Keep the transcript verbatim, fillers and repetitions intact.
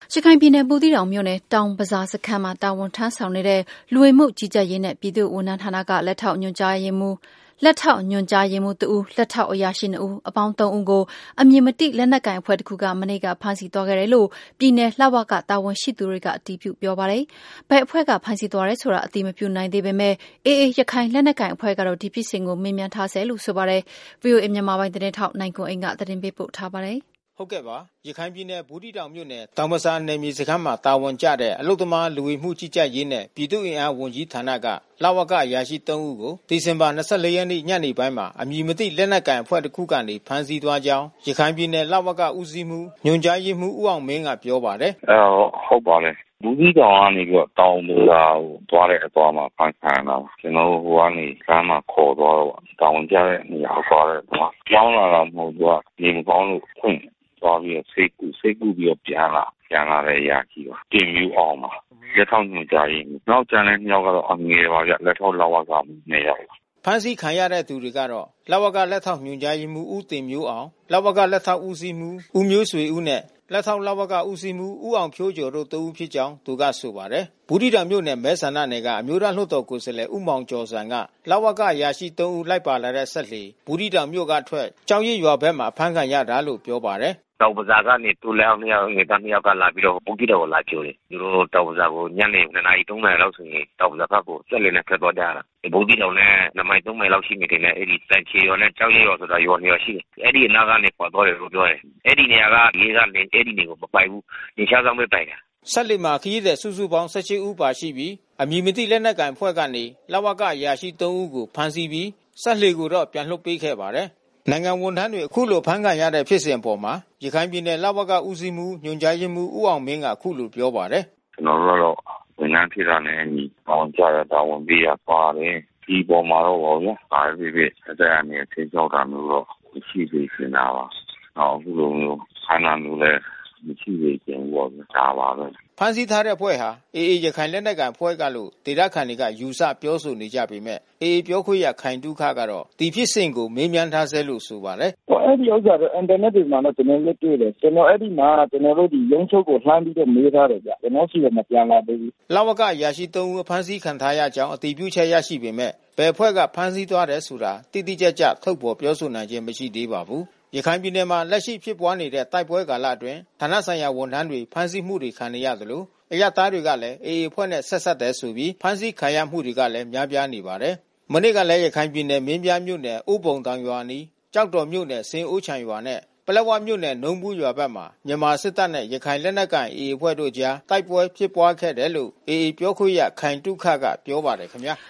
ရခိုင်ပြည်နယ်ဘူးသီးတောင်မြို့နယ်တောင်ပဇာစခန်းမှာတာဝန်ထမ်းဆောင်နေတဲ့လူဝင်မှုကြီးကြပ်ရေးနဲ့ပြည်သူ့ဝန်ထမ်းဌာနကလက်ထောက်ညွှန်ကြားရေးမှူးလက်ထောက်ညွှန်ကြားရေးမှူးတဦးလက်ထောက်အရာရှိနှစ်ဦးအပေါင်းသုံးဦးကိုအမည်မသိလက်နက်ကိုင်အဖွဲ့တစ်ခုကမနေ့ကဖမ်းဆီးသွားခဲ့တယ်လို့ပြည်နယ်လှဝကတာဝန်ရှိသူတွေကအတည်ပြုပြောပါတယ်။ဘယ်အဖွဲ့ကဖမ်းဆီးသွားတယ်ဆိုတာအတည်မပြုနိုင်သေးပေမဲ့အေအေရခိုင်လက်နက်ကိုင်အဖွဲ့ကတော့ဒီဖြစ်စဉ်ကိုမေးမြန်းထားဆဲလို့ဆိုပါတယ်။ ဗွီအိုအေမြန်မာပိုင်းသတင်းထောက်နိုင်ကွန်းအိန်ကသတင်းပေးပို့ထားပါတယ်။ဟုတ်ကဲ့ပါရခိုင်ပြည်နယ်ဘူးသီးတောင်မြို့နယ်တောင်ပစာနယ်မြေစခန်းမှာတာဝန်ကျတဲ့အလုပ်သမားလူဝင်မှုကြီးကြပ်ရေးနဲ့ပြည်သူ့အင်အားဝန်ကြီးဌာနကလဝကအရာရှိသုံးဦးကိုဒီဇင်ဘာလ ၂၄ ရက်နေ့ညနေပိုင်းမှာအမည်မသိလက်နက်ကိုင်အဖွဲ့တစ်ခုကနေဖမ်းဆီးသွားကြောင်းရခိုင်ပြည်နယ်လဝကဦးစီးမှုညွှန်ကြားရေးမှူးဦးအောင်မင်းကပြောပါတယ်။အဲဟုတ်ပါတယ်ဘူးသီးတောင်ကနေပြီးတော့တောင်ပစာကိုသွားတဲ့အသွားမှာဖမ်းခံရတာကျွန်တော်တို့ဟိုကနေလမ်းမှာခေါ်သွားတော့တာဝန်ကျတဲ့နေရာသွားတဲ့သွားကြောင်းလာတာမဟုတ်တော့နေမကောင်းလို့ခွင့်သွားပြီးစိတ်ကူစိတ်ကူပြီးတော့ပြန်လာပြန်လာတဲ့အရာကြီးပါတင်မျိုးအောင်ပါလက်ထောက်ညွှန်ကြားရေးနောက်ကျန်တဲ့နှစ်ယောက်ကတော့အငယ်ပါဗျလက်ထောက်လဝကနှစ်ယောက်ဖမ်းဆီးခံရတဲ့သူတွေကတော့လဝကလက်ထောက်ညွှန်ကြားရေးမှူးဦးတင်မျိုးအောင်လဝကလက်ထောက်ဦးစီးမှူးဦးမျိုးဆွေဦးနဲ့လက်ထောက်လဝကဦးစီးမှူးဦးအောင်ဖြိုးကျော်တို့တဦးဖြစ်ကြောင်းသူကဆိုပါတယ်ဘူးသီးတောင်မြို့နယ်မဲဆန္ဒနယ်ကအမျိုးသားလွှတ်တော်ကိုယ်စားလှယ်ဦးမောင်ကျော်စံကလဝကအရာရှိသုံးဦးလိုက်ပါလာတဲ့ဆက်လှေဘူးသီးတောင်မြို့ကထွက်ကြောင်းရည်ရွာဘက်မှာဖမ်းခံရတာလို့ပြောပါတယ်တောင်ပဇာကနေတူလဲအောင်နှစ်ယောက်ငယ်သားနှစ်ယောက်ကလာပြီးတော့ဘူးသီးတောင်ကိုလာကြိုတယ်သူတို့တောင်ပဇာကိုညနေနှစ်နာရီသုံးနာရီလောက်ဆိုရင်တောင်ပဇာဘက်ကိုဆက်လက်နဲ့ဖက်သွားကြတာဘူးသီးတောင်နဲ့နှစ်မိုင်သုံးမိုင်လောက်ရှိနေတယ်နဲ့အဲ့ဒီတန်ချေရွာနဲ့ကြောင်းရည်ရွာဆိုတာရွာနှစ်ရွာရှိတယ်အဲ့ဒီအနားကနေပေါ်သွားတယ်လို့ပြောတယ်အဲ့ဒီနေရာကရေးကနေအဲ့ဒီနေကိုမပိုင်ဘူးနေချဆောင်ပဲပိုင်တာဆက်လက်မှာခရီးတဲ့စုစုပေါင်း၁၈ဦးပါရှိပြီးအမည်မသိလက်နက်ကိုင်ဖွဲ့ကနေလဝကအရာရှိသုံးဦးကိုဖမ်းဆီးပြီးဆက်လှေကိုတော့ပြန်လွှတ်ပေးခဲ့ပါတယ်နိုင်ငံဝန်ထမ်းတွေအခုလိုဖမ်းခံရတဲ့ဖြစ်စဉ်အပေါ်မှာရခိုင်ပြည်နယ်လဝကဦးစီးမှုညွှန်ကြားရေးမှူးဦးအောင်မင်းကအခုလိုပြောပါတယ်ကျွန်တော်တို့တော့ဝန်ထမ်းဖြစ်တာနဲ့အညီတာဝန်ကျတဲ့တာဝန်ပေးရပါတယ်ဒီပေါ်မှာတော့ဘောဗျာအားဖြင့်အသက်အန္တရာယ်ထိကြောက်တာမျိုးတော့မရှိသေးရှင်တာပါနောက်အခုလိုမျိုးခန္ဓာမျိုးလည်းမရှိသေးခြင်းဘောဒါပါပဲဖမ်းဆီးထားတဲ့အဖွဲ့ဟာအေအေရခိုင်လက်နက်ကိုင်အဖွဲ့ကလို့ဒေသခံတွေကယူဆပြောဆိုနေကြပေမဲ့အေအေပြောခွင့်ရခိုင်တုခကတော့ဒီဖြစ်စဉ်ကိုမေးမြန်းထားဆဲလို့ဆိုပါတယ်ဟိုအဲ့ဒီဥစ္စာတော့အင်တာနက်တွေမှာတော့ကျွန်တော်လည်းတွေ့တယ်ကျွန်တော်အဲ့ဒီမှာကျွန်တော်တို့ဒီရုံးချုပ်ကိုလှမ်းပြီးတော့မေးထားတယ်ဗျကျွန်တော်ရှိတယ်မပြန်လာသေးဘူးလဝကအရာရှိသုံးဦးဖမ်းဆီးခံထားရကြောင်းအတည်ပြုချက်ရရှိပေမဲ့ဘယ်အဖွဲ့ကဖမ်းဆီးသွားတယ်ဆိုတာတိတိကျကျထုတ်ဖော်ပြောဆိုနိုင်ခြင်းမရှိသေးပါဘူးရခိုင်ပြည်နယ်မှာလက်ရှိဖြစ်ပွားနေတဲ့တိုက်ပွဲကာလအတွင်းဌာနဆိုင်ရာဝန်ထမ်းတွေဖမ်းဆီးမှုတွေခံနေရသလိုအရပ်သားတွေကလည်းအေအေအဖွဲ့နဲ့ဆက်ဆက်တယ်ဆိုပြီးဖမ်းဆီးခံရမှုတွေကလည်းများပြားနေပါတယ်။မနေ့ကလည်းရခိုင်ပြည်နယ်မင်းပြားမြို့နယ်ဥပုံတောင်ရွာနီးကြောက်တော်မြို့နယ်စင်အိုးချံရွာနဲ့ပလက်ဝမြို့နယ်နုံဘူးရွာဘက်မှာမြန်မာစစ်တပ်နဲ့ရခိုင်လက်နက်ကိုင်အေအေအဖွဲ့တို့ကြားတိုက်ပွဲဖြစ်ပွားခဲ့တယ်လို့အေအေပြောခွင့်ရခိုင်တုခကပြောပါတယ်ခင်ဗျာ။